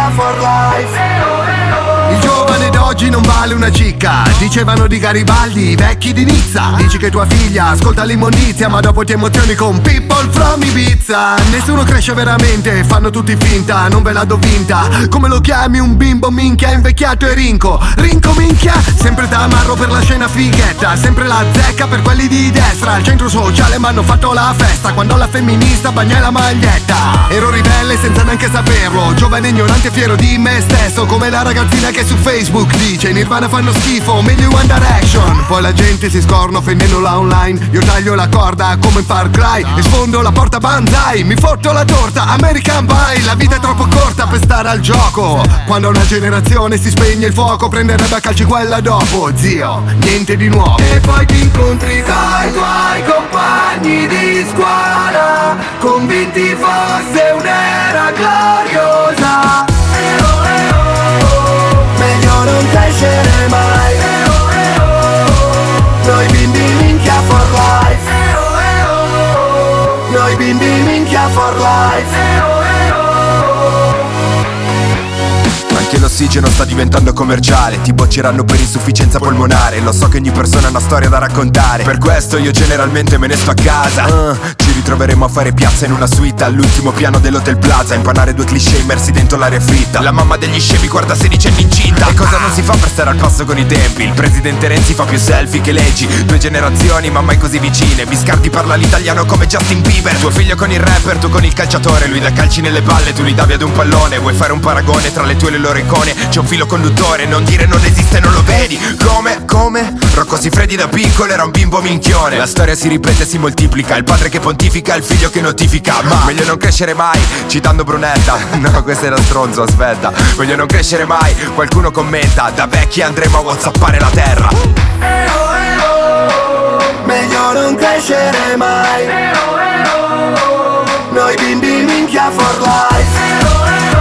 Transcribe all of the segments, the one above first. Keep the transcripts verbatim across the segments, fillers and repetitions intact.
minchia for life. Il giovane d'oggi non vale una cicca, dicevano di Garibaldi, i vecchi di Nizza. Dici che tua figlia ascolta l'immondizia, ma dopo ti emozioni con People from Ibiza. Nessuno cresce veramente, fanno tutti finta, non ve la do vinta. Come lo chiami un bimbo minchia invecchiato e rinco? Rinco minchia? Sempre tamarro per la scena fighetta, sempre la zecca per quelli di destra. Al centro sociale m'hanno fatto la festa, quando la femminista bagna la maglietta. Ero ribelle senza neanche saperlo, giovane ignorante fiero di me stesso, come la ragazzina che su Facebook dice Nirvana fanno schifo, meglio One Direction. Poi la gente si scorna offendendola online, io taglio la corda come in Far Cry e sfondo la porta banzai, mi fotto la torta American Pie. La vita è troppo corta per stare al gioco, quando una generazione si spegne il fuoco prenderebbe a calci quella dopo. Zio, niente di nuovo. E poi ti incontri tra i tuoi compagni di squadra, convinti fosse un'era gloriosa. Eh oh, eh oh, meglio non crescere mai. Eh oh, eh oh, noi bimbi minchia for life. Eh oh, eh oh, noi bimbi minchia for life. Eh oh, eh oh. Anche l'ossigeno sta diventando commerciale, ti bocceranno per insufficienza polmonare. Lo so che ogni persona ha una storia da raccontare, per questo io generalmente me ne sto a casa. uh, Ci ritroveremo a fare piazza in una suite all'ultimo piano dell'Hotel Plaza, impanare due cliché immersi dentro l'aria fritta. La mamma degli scemi guarda sedicenni incinta. E cosa non si fa per stare al passo con i tempi? Il presidente Renzi fa più selfie che leggi. Due generazioni ma mai così vicine, Biscardi parla l'italiano come Justin Bieber. Tuo figlio con il rapper, tu con il calciatore, lui dà calci nelle palle, tu li davi ad un pallone. Vuoi fare un paragone tra le tue e le loro icone? C'è un filo conduttore, non dire non esiste, non lo vedi. Come? Come? Rocco Siffredi da piccolo era un bimbo minchione. La storia si ripete e si moltiplica, il padre che pontifica, il figlio che notifica. Ma meglio non crescere mai, citando Brunetta. No, questo era stronzo, aspetta. Meglio non crescere mai, qualcuno commenta. Da vecchi andremo a whatsappare la terra. Eh oh, eh oh, meglio non crescere mai. Eh oh, eh oh, noi bimbi minchia for life. Eh oh, eh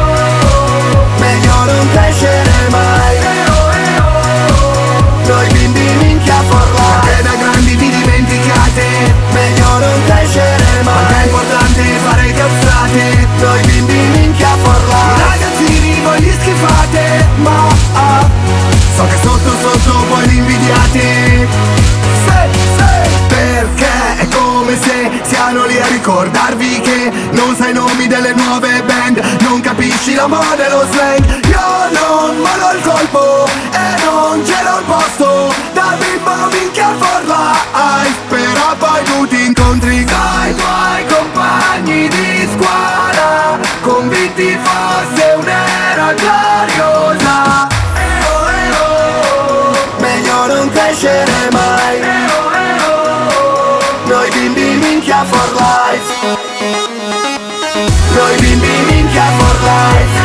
oh, meglio non crescere mai. Eh oh, eh oh, noi bimbi minchia for life. Perché da grandi vi dimenticate, meglio non crescere mai. quanto è importante fare cazzate. Noi bimbi minchia for I life. ragazzini voi li schifate, ma ah, so che sotto sotto voi li invidiate. Sì, sì. Perché è come se siano lì a ricordarvi che non sai i nomi delle nuove band, non capisci l'amore dello slang. Io non mollo il colpo e non gelo il posto, da bimbo minchia for life. Però poi tu ti incontri Tra i tuoi compagni di squadra, convinti fosse un'era gloriosa. Eh oh, eh oh, meglio non crescere mai. Eh oh, eh oh, noi bimbi minchia for life. Noi bimbi minchia for life.